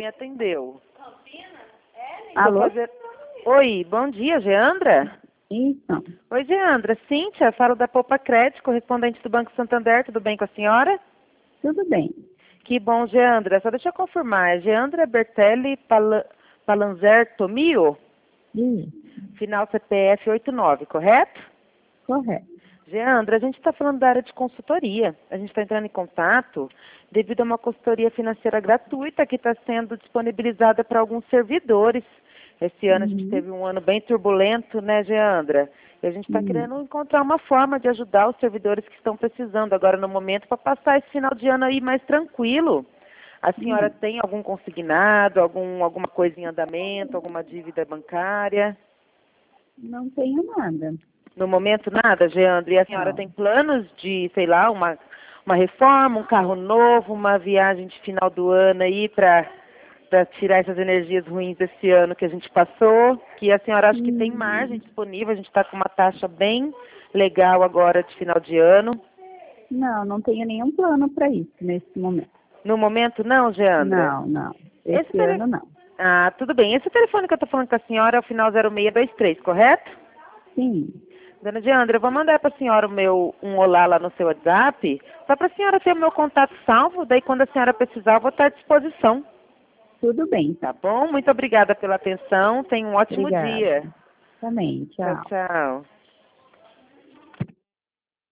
me atendeu. Alô? Oi, bom dia, Geandra? Isso. Oi, Geandra. Cíntia, falo da Poupa Crédito, correspondente do Banco Santander. Tudo bem com a senhora? Tudo bem. Que bom, Geandra. Só deixa eu confirmar. É Geandra Bertelli Palanzer Tomio? Isso. Final CPF 89, correto? Correto. Geandra, a gente está falando da área de consultoria. A gente está entrando em contato devido a uma consultoria financeira gratuita que está sendo disponibilizada para alguns servidores. Esse ano a gente teve um ano bem turbulento, né, Geandra? E a gente está querendo encontrar uma forma de ajudar os servidores que estão precisando agora no momento para passar esse final de ano aí mais tranquilo. A senhora tem algum consignado, alguma coisa em andamento, alguma dívida bancária? Não tenho nada. No momento, nada, Geandra. E a senhora Não. tem planos de, sei lá, uma reforma, um carro novo, uma viagem de final do ano aí para tirar essas energias ruins desse ano que a gente passou? Que a senhora acha que tem margem disponível, a gente está com uma taxa bem legal agora de final de ano. Não, não tenho nenhum plano para isso nesse momento. No momento, não, Geandra? Não. Esse ano não. Ah, tudo bem. Esse telefone que eu estou falando com a senhora é o final 0623, correto? Sim. Dona Diandra, eu vou mandar para a senhora um olá lá no seu WhatsApp, só para a senhora ter o meu contato salvo, daí quando a senhora precisar eu vou estar à disposição. Tudo bem. Tá bom? Muito obrigada pela atenção, tenha um ótimo Obrigada. dia. Também. Tchau, Tchau. tchau.